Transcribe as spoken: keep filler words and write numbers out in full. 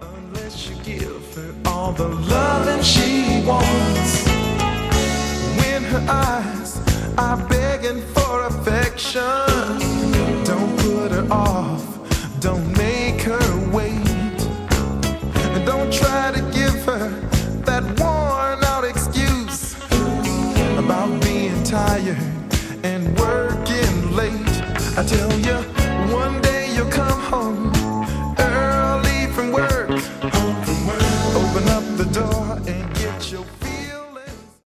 Unless you give her all the loving she wants. When her eyes are begging for affection, don't put her off, don't make her wait. And don't try to give her that worn out excuse about being tired and working late. I tell you, one day you'll come home